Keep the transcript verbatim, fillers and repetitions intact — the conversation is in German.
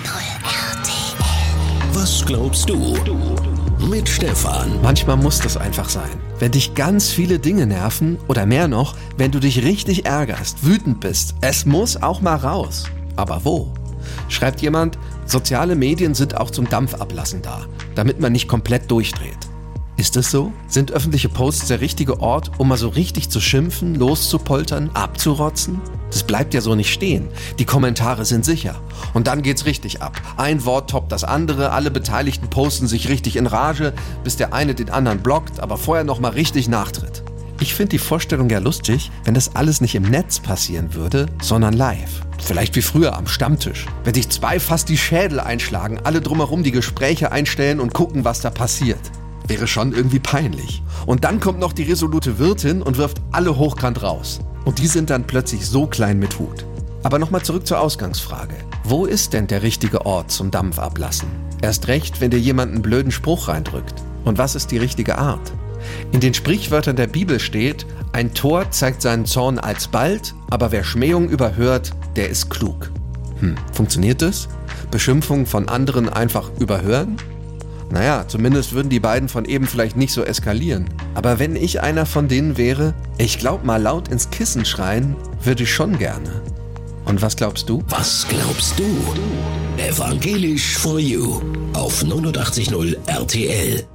R T L. Was glaubst du? Mit Stefan. Manchmal muss das einfach sein. Wenn dich ganz viele Dinge nerven oder mehr noch, wenn du dich richtig ärgerst, wütend bist, es muss auch mal raus. Aber wo? Schreibt jemand, soziale Medien sind auch zum Dampfablassen da, damit man nicht komplett durchdreht. Ist es so? Sind öffentliche Posts der richtige Ort, um mal so richtig zu schimpfen, loszupoltern, abzurotzen? Das bleibt ja so nicht stehen. Die Kommentare sind sicher. Und dann geht's richtig ab. Ein Wort toppt das andere, alle Beteiligten posten sich richtig in Rage, bis der eine den anderen blockt, aber vorher noch mal richtig nachtritt. Ich finde die Vorstellung ja lustig, wenn das alles nicht im Netz passieren würde, sondern live. Vielleicht wie früher am Stammtisch. Wenn sich zwei fast die Schädel einschlagen, alle drumherum die Gespräche einstellen und gucken, was da passiert. Wäre schon irgendwie peinlich. Und dann kommt noch die resolute Wirtin und wirft alle hochkant raus. Und die sind dann plötzlich so klein mit Hut. Aber nochmal zurück zur Ausgangsfrage. Wo ist denn der richtige Ort zum Dampf ablassen? Erst recht, wenn dir jemand einen blöden Spruch reindrückt. Und was ist die richtige Art? In den Sprichwörtern der Bibel steht, ein Tor zeigt seinen Zorn alsbald, aber wer Schmähung überhört, der ist klug. Hm, funktioniert das? Beschimpfungen von anderen einfach überhören? Naja, zumindest würden die beiden von eben vielleicht nicht so eskalieren. Aber wenn ich einer von denen wäre, ich glaub mal laut ins Kissen schreien, würde ich schon gerne. Und was glaubst du? Was glaubst du? Evangelisch for You auf neunundachtzig Komma null R T L.